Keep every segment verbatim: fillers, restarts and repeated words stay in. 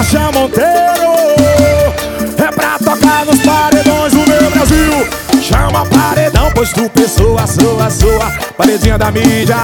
Marcha Monteiro é pra tocar nos paredões do meu Brasil. Chama paredão, pois tu pessoa, soa, soa, paredinha da mídia.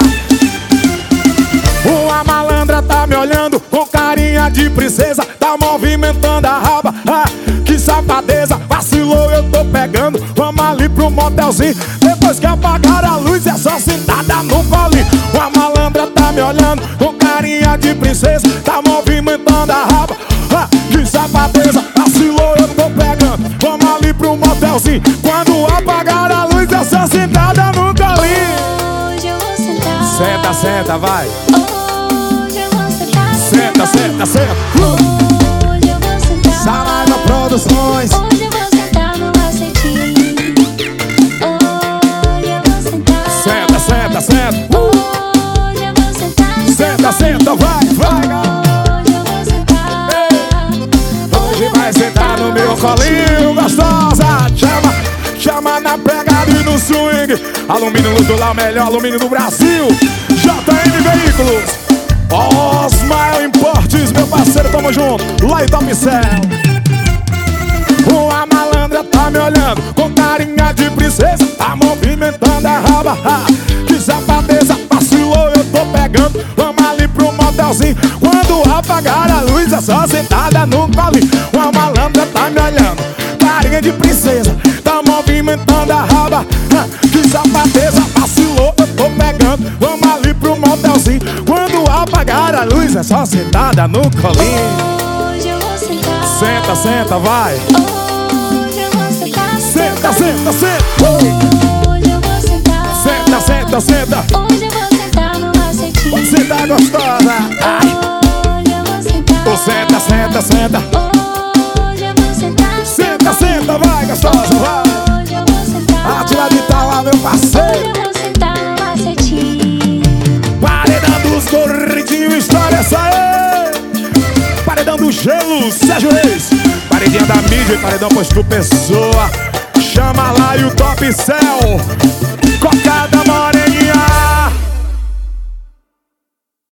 Uma malandra tá me olhando com carinha de princesa, tá movimentando a raba, ah, que safadeza. Vacilou, eu tô pegando, vamos ali pro motelzinho. Depois que apagar a luz é só sentada no colinho. Uma malandra tá me olhando com carinha de princesa, tá movimentando a raba, ah, que safadeza. Vacilou, eu tô pegando, vamos ali pro motelzinho. Quando apagar a luz é só sentada no colinho. Hoje eu vou sentar. Senta, senta, vai. Hoje eu vou sentar. Senta, senta, senta. uh. Hoje eu vou sentar. Saraiva Produções. Hoje eu vou sentar no macetinho. Hoje eu vou sentar. Senta, senta, senta. uh. Hoje eu vou sentar. Senta, senta, vai, vai. Hoje eu vou sentar. Hoje vai sentar no meu colinho, gostosa. Chama, chama na pegada e no swing. Alumínio Luz do Lar, o melhor alumínio do Brasil. J M Veículos, Osmar Importes, meu parceiro, tamo junto. Lá em Top Céu. Uma malandra tá me olhando com carinha de princesa, tá movimentando a raba, ah, que safadeza. Vacilou, eu tô pegando, vamos ali pro motelzinho. Quando apagar a luz é só sentada no colinho. Uma malandra tá me olhando, carinha de princesa, tá movimentando a raba, ah, que safadeza. Vacilou, eu tô pegando, vamos ali pro motelzinho. Quando apagar a luz é só sentada no colinho. Hoje eu vou sentar. Senta, senta, vai. Hoje eu vou sentar. Senta, senta, senta. Hoje eu vou sentar. Senta, senta, senta. Hoje eu vou sentar no macetinho. Você tá gostosa. Ai. Hoje eu vou sentar. Oh, senta, senta, senta. Hoje eu vou sentar. Senta, senta, vai, gostosa, vai. Hoje eu vou sentar. Atira de Itauá, meu Hoje parceiro. eu vou sentar no macetinho. Paredão dos Corridinhos, história essa aí. Paredão do Gelo, Sérgio Reis. Paredinha da mídia e paredão pois tu pessoa. Chama lá e o Top Céu. Cocada Morena.